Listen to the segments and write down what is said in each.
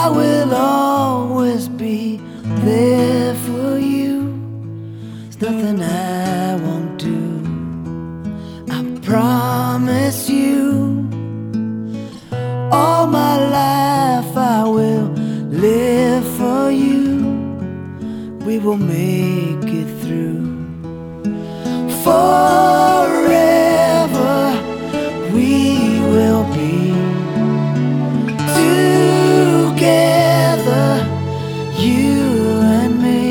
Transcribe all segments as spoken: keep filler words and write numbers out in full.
I will always be there for you. There's nothing I won't do, I promise you. All my life I will live for you. We will make it through. Forever we will be together, you and me.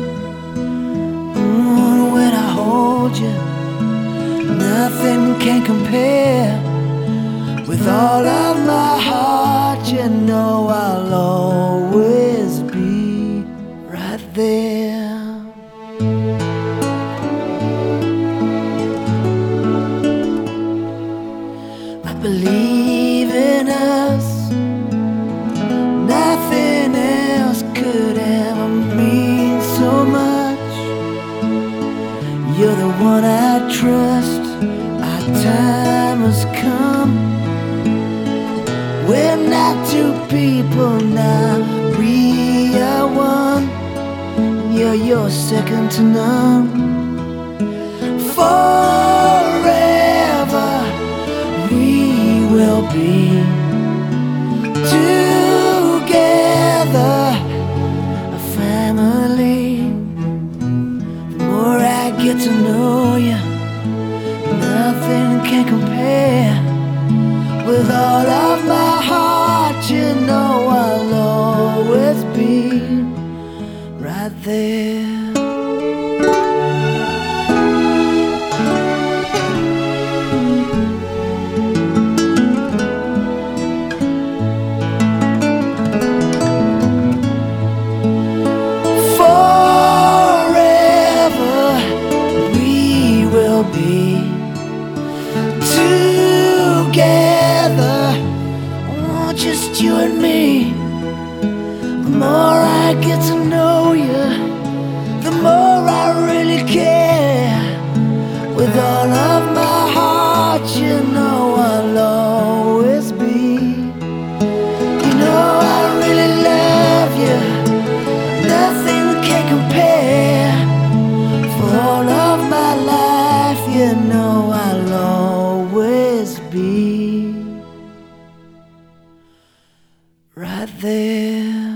Mm, when I hold you, nothing can compare. With all of my heart, you know I'll always be right there. I believe in us. Nothing else could ever mean so much. You're the one I trust. Our time has come. We're not two people now, we are one. Yeah, you're second to none. Forever we will be together, a family. The more I get to know you, nothing can compare. With all of my heart, you know I'll always be right there. Forever we will be together, oh, just you and me. The more I get to know you, the more I really care. With all of my heart, you know I'll always be. You know I really love you, nothing can compare. For all of my life, you know I'll always be right there.